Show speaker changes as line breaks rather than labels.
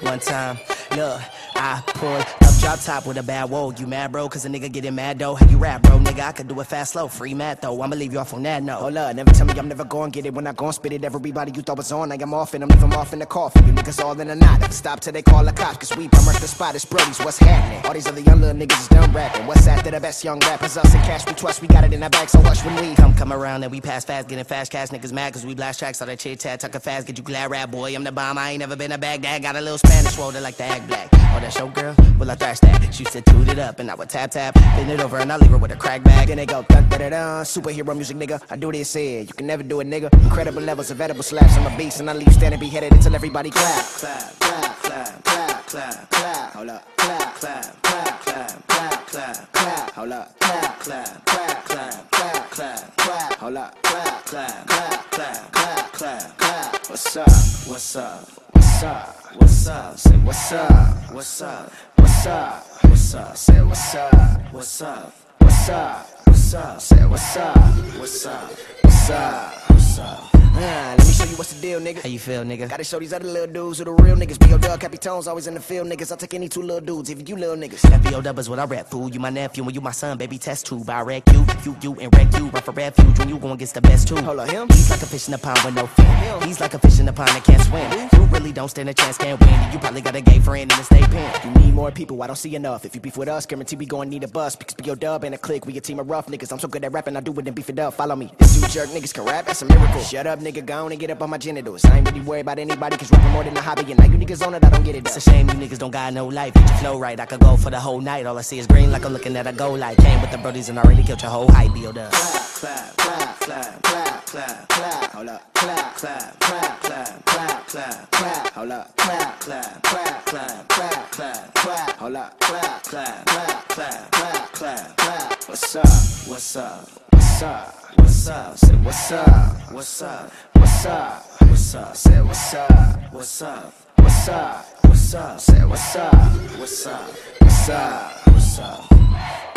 One time, look, I pull up drop top with a bad whoa. You mad, bro? Cause a nigga getting mad, though. How you rap, bro? Nigga, I could do it fast, slow. Free mat, though. I'ma leave you off on that note. Hold up, never tell me I'm never gon' get it. When I gon' spit it, everybody you thought was on, I am off and I'm leaving off in the coffin. You niggas all in a knot. Never stop till they call the cops. Cause we immerse the spot, it's brodies, what's happening? All these other young little niggas is done rapping. What's after the best young rappers? Us and cash we trust, we got it in our bag, so hush when we come around and we pass fast, getting fast cash. Niggas mad cause we blast tracks, all that chit chat, talking fast, get you glad rap, boy. I'm the bomb, I ain't never been a Baghdad. Got a little Spanish roller like the egg black. Oh, that's your girl? Well, I thrash that. She said toot it up and I would tap tap, bend it over and I leave her with a crack bag. Then they go dun da da da. Superhero music, nigga. I do this here. You can never do it, nigga. Incredible levels of edible slaps. I'm a beast and I leave standing beheaded until everybody clap. Clap, clap, clap, clap, clap, clap. Hold up, clap, clap, clap, clap, clap, clap, clap. Hold up, clap, clap, clap, clap, clap, clap, clap. Hold up, clap, clap, clap, clap, clap, clap, clap. What's up? What's up? What's up? What's up? Say what's up? What's up? What's up? What's up? Say what's up? What's up? What's up? What's up? Say what's up? What's up? What's up? What's up? Let me show you what's the deal, nigga. How you feel, nigga? Gotta show these other little dudes who the real niggas. B.O. Dub, Capitones, always in the field, niggas. I'll take any two little dudes, even you little niggas. That B.O. Dub is what I rap, fool. You my nephew and you my son, baby, test tube. I wreck you, you, and wreck you. Run for refuge when you gon' get the best too. Hold on, him? He's like a fish in a pond with no fin. He's like a fish in a pond that can't swim. You really don't stand a chance, can't win. You probably got a gay friend in the state pen. You need more people, I don't see enough. If you beef with us, guarantee we gon' need a bus. Because B.O. Dub and a clique, we a team of rough niggas. I'm so good at rapping, I do it and beef it up. Follow me. This two jerk niggas can rap, that's a miracle. Shut up, nigga, go on and get up on my genitals. I ain't really worried about anybody, cause rapping more than a hobby. And now you niggas on it, I don't get it. It's a shame you niggas don't got no life. Get your flow right, I could go for the whole night. All I see is green like I'm looking at a goal light. Came with the brodies and already killed your whole hype, B.O. Dub. Clap, clap, clap, clap, clap, clap. Hold up, clap, clap, clap, clap, clap, clap, clap. Hold up, clap, clap, clap, clap, clap, clap, clap. Hold up, clap, clap, clap, clap, clap, clap, clap. What's up? What's up? What's up? What's up? Say what's up? What's up? What's up? What's up? Say what's up? What's up? What's up? What's up? Say what's up? What's up? What's up? What's up?